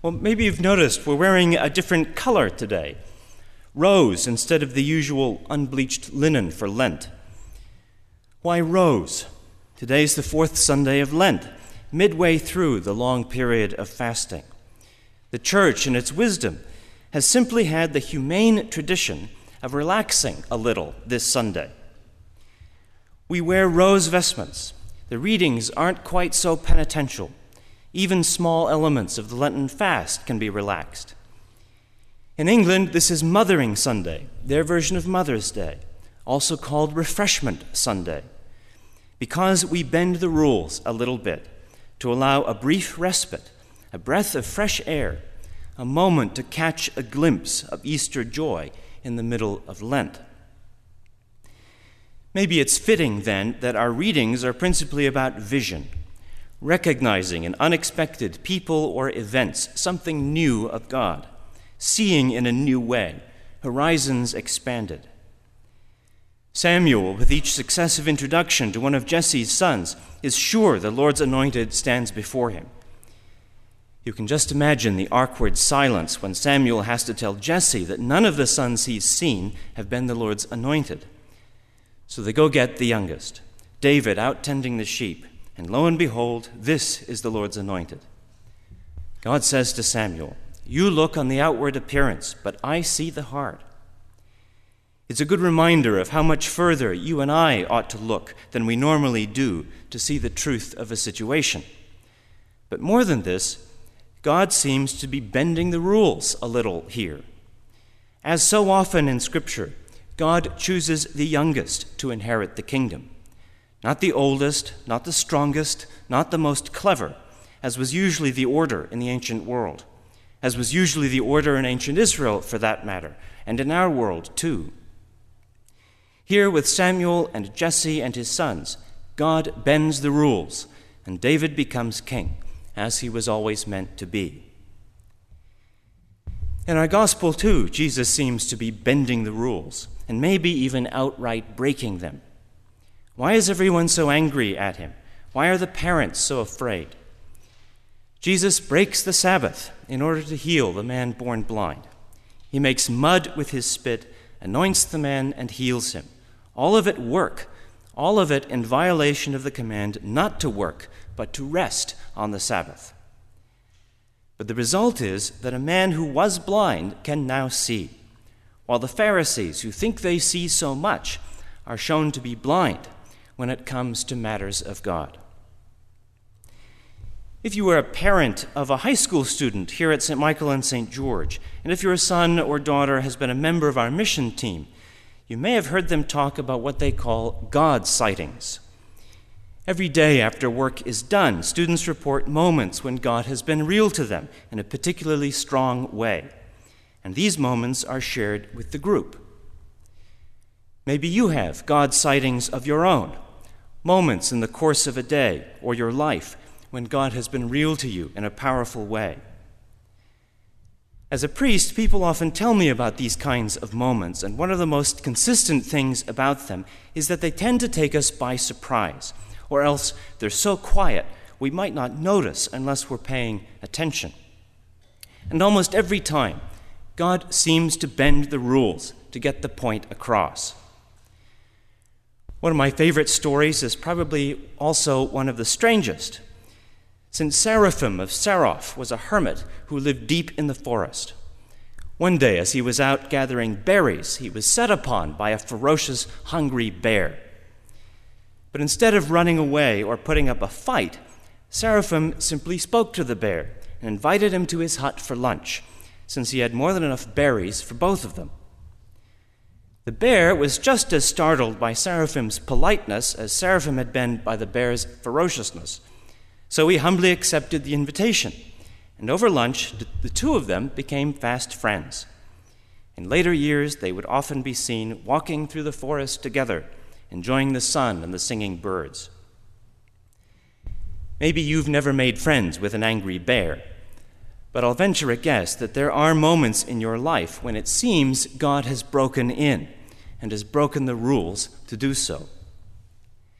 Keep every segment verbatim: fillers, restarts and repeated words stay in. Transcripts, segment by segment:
Well, maybe you've noticed we're wearing a different color today. Rose instead of the usual unbleached linen for Lent. Why rose? Today's the fourth Sunday of Lent, midway through the long period of fasting. The Church, in its wisdom, has simply had the humane tradition of relaxing a little this Sunday. We wear rose vestments. The readings aren't quite so penitential. Even small elements of the Lenten fast can be relaxed. In England, this is Mothering Sunday, their version of Mother's Day, also called Refreshment Sunday, because we bend the rules a little bit to allow a brief respite, a breath of fresh air, a moment to catch a glimpse of Easter joy in the middle of Lent. Maybe it's fitting, then, that our readings are principally about vision, recognizing in unexpected people or events something new of God, seeing in a new way, horizons expanded. Samuel, with each successive introduction to one of Jesse's sons, is sure the Lord's anointed stands before him. You can just imagine the awkward silence when Samuel has to tell Jesse that none of the sons he's seen have been the Lord's anointed. So they go get the youngest, David, out tending the sheep, and lo and behold, this is the Lord's anointed. God says to Samuel, "You look on the outward appearance, but I see the heart." It's a good reminder of how much further you and I ought to look than we normally do to see the truth of a situation. But more than this, God seems to be bending the rules a little here. As so often in Scripture, God chooses the youngest to inherit the kingdom. Not the oldest, not the strongest, not the most clever, as was usually the order in the ancient world, as was usually the order in ancient Israel, for that matter, and in our world too. Here with Samuel and Jesse and his sons, God bends the rules, and David becomes king, as he was always meant to be. In our gospel too, Jesus seems to be bending the rules, and maybe even outright breaking them. Why is everyone so angry at him? Why are the parents so afraid? Jesus breaks the Sabbath in order to heal the man born blind. He makes mud with his spit, anoints the man, and heals him. All of it work, all of it in violation of the command not to work, but to rest on the Sabbath. But the result is that a man who was blind can now see, while the Pharisees, who think they see so much, are shown to be blind when it comes to matters of God. If you were a parent of a high school student here at Saint Michael and Saint George, and if your son or daughter has been a member of our mission team, you may have heard them talk about what they call God sightings. Every day after work is done, students report moments when God has been real to them in a particularly strong way, and these moments are shared with the group. Maybe you have God sightings of your own, moments in the course of a day or your life when God has been real to you in a powerful way. As a priest, people often tell me about these kinds of moments, and one of the most consistent things about them is that they tend to take us by surprise, or else they're so quiet we might not notice unless we're paying attention. And almost every time, God seems to bend the rules to get the point across. One of my favorite stories is probably also one of the strangest. Saint Seraphim of Sarov was a hermit who lived deep in the forest. One day, as he was out gathering berries, he was set upon by a ferocious, hungry bear. But instead of running away or putting up a fight, Seraphim simply spoke to the bear and invited him to his hut for lunch, since he had more than enough berries for both of them. The bear was just as startled by Seraphim's politeness as Seraphim had been by the bear's ferociousness. So he humbly accepted the invitation, and over lunch, the two of them became fast friends. In later years, they would often be seen walking through the forest together, enjoying the sun and the singing birds. Maybe you've never made friends with an angry bear, but I'll venture a guess that there are moments in your life when it seems God has broken in and has broken the rules to do so.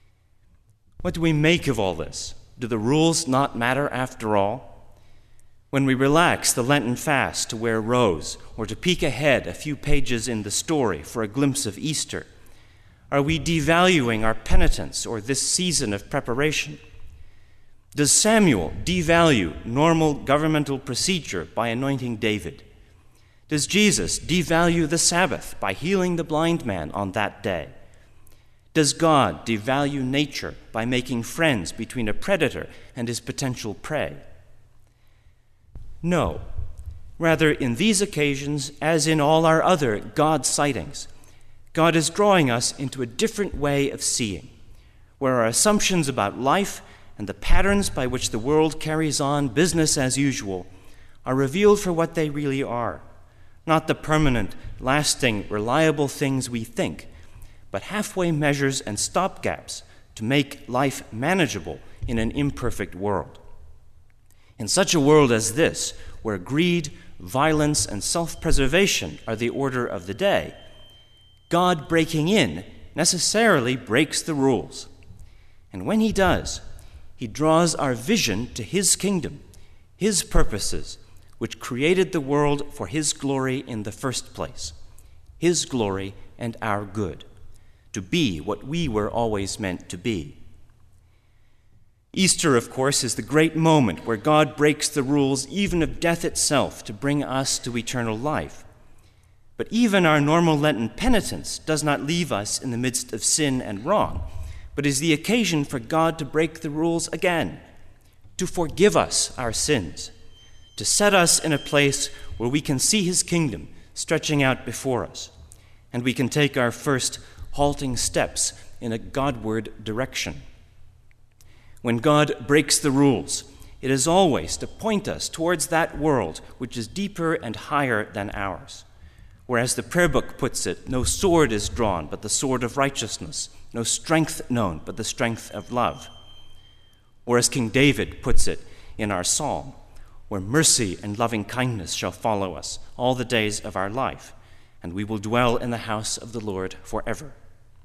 What do we make of all this? Do the rules not matter after all? When we relax the Lenten fast to wear rose or to peek ahead a few pages in the story for a glimpse of Easter, are we devaluing our penitence or this season of preparation? Does Samuel devalue normal governmental procedure by anointing David? Does Jesus devalue the Sabbath by healing the blind man on that day? Does God devalue nature by making friends between a predator and his potential prey? No. Rather, in these occasions, as in all our other God sightings, God is drawing us into a different way of seeing, where our assumptions about life and the patterns by which the world carries on business as usual are revealed for what they really are, not the permanent, lasting, reliable things we think, but halfway measures and stopgaps to make life manageable in an imperfect world. In such a world as this, where greed, violence, and self-preservation are the order of the day, God breaking in necessarily breaks the rules. And when he does, he draws our vision to his kingdom, his purposes, which created the world for his glory in the first place, his glory and our good, to be what we were always meant to be. Easter, of course, is the great moment where God breaks the rules even of death itself to bring us to eternal life. But even our normal Lenten penitence does not leave us in the midst of sin and wrong, but is the occasion for God to break the rules again, to forgive us our sins, to set us in a place where we can see his kingdom stretching out before us, and we can take our first halting steps in a Godward direction. When God breaks the rules, it is always to point us towards that world which is deeper and higher than ours. Whereas the prayer book puts it, no sword is drawn but the sword of righteousness, no strength known but the strength of love. Or as King David puts it in our psalm, where mercy and loving kindness shall follow us all the days of our life, and we will dwell in the house of the Lord forever.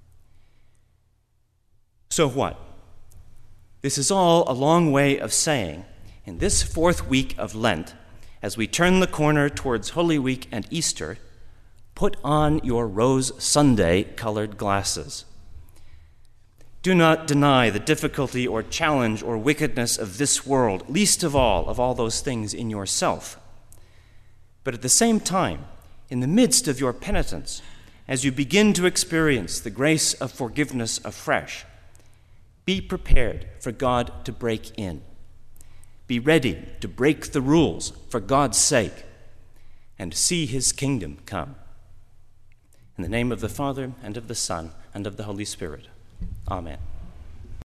So what? This is all a long way of saying, in this fourth week of Lent, as we turn the corner towards Holy Week and Easter, put on your Rose Sunday-colored glasses. Do not deny the difficulty or challenge or wickedness of this world, least of all of all those things in yourself. But at the same time, in the midst of your penitence, as you begin to experience the grace of forgiveness afresh, be prepared for God to break in. Be ready to break the rules for God's sake and see his kingdom come. In the name of the Father, and of the Son, and of the Holy Spirit. Amen.